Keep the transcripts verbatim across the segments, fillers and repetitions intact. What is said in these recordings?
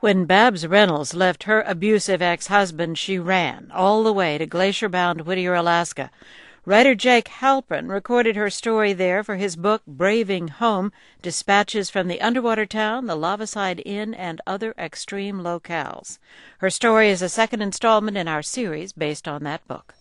When Babs Reynolds left her abusive ex-husband, she ran all the way to glacier-bound Whittier, Alaska. Writer Jake Halpern recorded her story there for his book Braving Home, Dispatches from the Underwater Town, the Lavaside Inn, and Other Extreme Locales. Her story is a second installment in our series based on that book.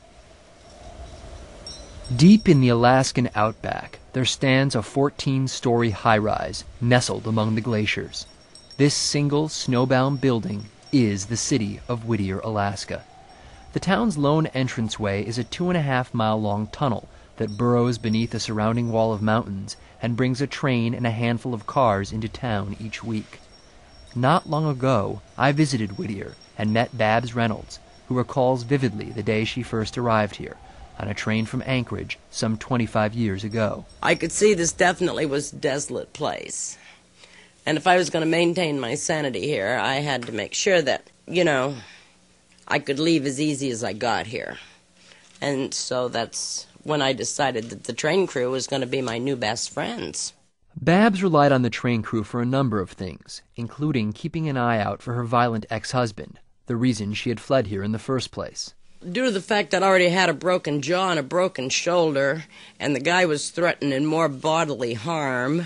Deep in the Alaskan outback, there stands a fourteen-story high-rise nestled among the glaciers. This single snowbound building is the city of Whittier, Alaska. The town's lone entranceway is a two-and-a-half-mile-long tunnel that burrows beneath a surrounding wall of mountains and brings a train and a handful of cars into town each week. Not long ago, I visited Whittier and met Babs Reynolds, who recalls vividly the day she first arrived here, on a train from Anchorage some twenty-five years ago. I could see this definitely was a desolate place. And if I was going to maintain my sanity here, I had to make sure that, you know, I could leave as easy as I got here. And so that's when I decided that the train crew was going to be my new best friends. Babs relied on the train crew for a number of things, including keeping an eye out for her violent ex-husband, the reason she had fled here in the first place. Due to the fact that I already had a broken jaw and a broken shoulder, and the guy was threatening more bodily harm,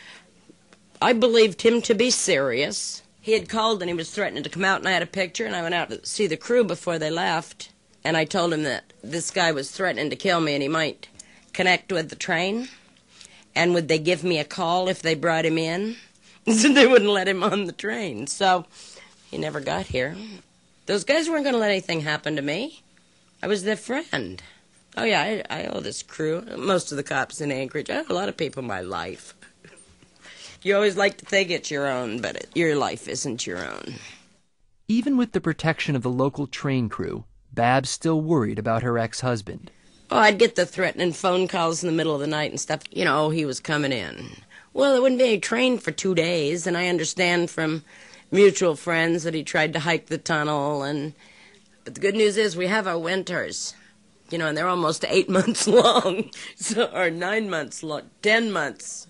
I believed him to be serious. He had called and he was threatening to come out, and I had a picture, and I went out to see the crew before they left, and I told him that this guy was threatening to kill me and he might connect with the train, and would they give me a call if they brought him in? So they wouldn't let him on the train. So he never got here. Those guys weren't going to let anything happen to me. I was their friend. Oh, yeah, I, I owe this crew, most of the cops in Anchorage, I owe a lot of people my life. You always like to think it's your own, but it, your life isn't your own. Even with the protection of the local train crew, Babs still worried about her ex-husband. Oh, I'd get the threatening phone calls in the middle of the night and stuff. You know, he was coming in. Well, there wouldn't be any train for two days, and I understand from mutual friends that he tried to hike the tunnel. And but the good news is we have our winters, you know, and they're almost eight months long, so or nine months long, ten months.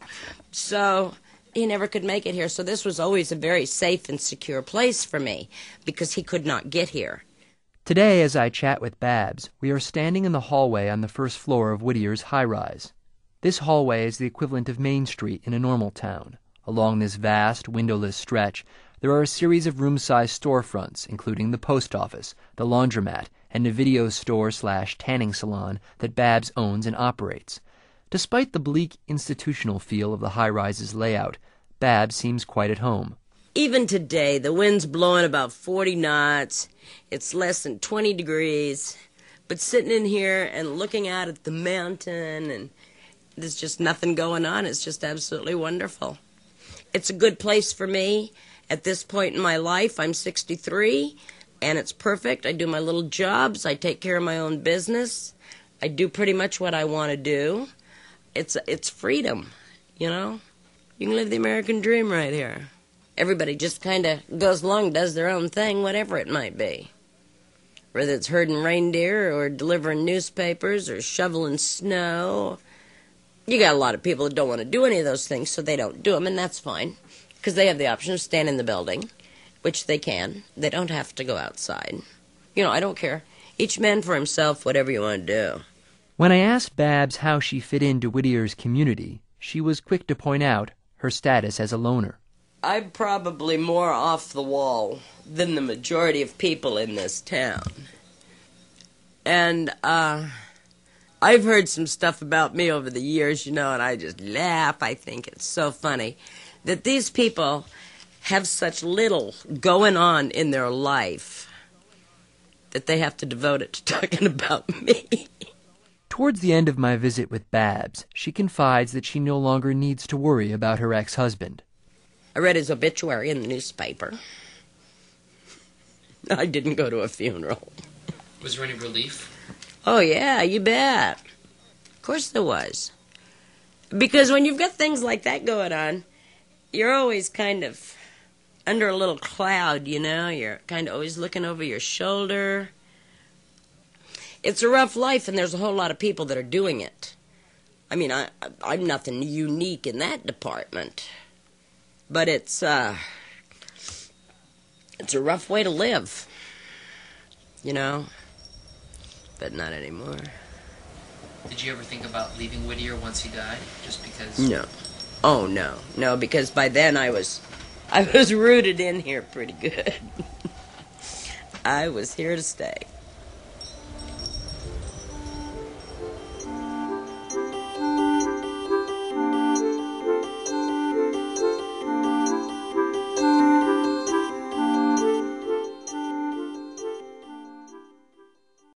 So he never could make it here, so this was always a very safe and secure place for me because he could not get here. Today, as I chat with Babs, we are standing in the hallway on the first floor of Whittier's high-rise. This hallway is the equivalent of Main Street in a normal town. Along this vast, windowless stretch, there are a series of room-sized storefronts, including the post office, the laundromat, and a video store slash tanning salon that Babs owns and operates. Despite the bleak institutional feel of the high-rise's layout, Babs seems quite at home. Even today, the wind's blowing about forty knots. It's less than twenty degrees. But sitting in here and looking out at the mountain, and there's just nothing going on. It's just absolutely wonderful. It's a good place for me. At this point in my life, I'm sixty-three, and it's perfect. I do my little jobs. I take care of my own business. I do pretty much what I want to do. It's it's freedom, you know? You can live the American dream right here. Everybody just kind of goes along, does their own thing, whatever it might be. Whether it's herding reindeer or delivering newspapers or shoveling snow. You got a lot of people that don't want to do any of those things, so they don't do them, and that's fine. Because they have the option of staying in the building, which they can. They don't have to go outside. You know, I don't care. Each man for himself, whatever you want to do. When I asked Babs how she fit into Whittier's community, she was quick to point out her status as a loner. I'm probably more off the wall than the majority of people in this town. And, uh, I've heard some stuff about me over the years, you know, and I just laugh. I think it's so funny that these people have such little going on in their life that they have to devote it to talking about me. Towards the end of my visit with Babs, she confides that she no longer needs to worry about her ex-husband. I read his obituary in the newspaper. I didn't go to a funeral. Was there any relief? Oh, yeah, you bet. Of course there was. Because when you've got things like that going on, you're always kind of under a little cloud, you know? You're kind of always looking over your shoulder. It's a rough life, and there's a whole lot of people that are doing it. I mean, I, I'm nothing unique in that department. But it's, uh... it's a rough way to live, you know, but not anymore. Did you ever think about leaving Whittier once he died? Just because? No. Oh, no. No, because by then I was, I was rooted in here pretty good. I was here to stay.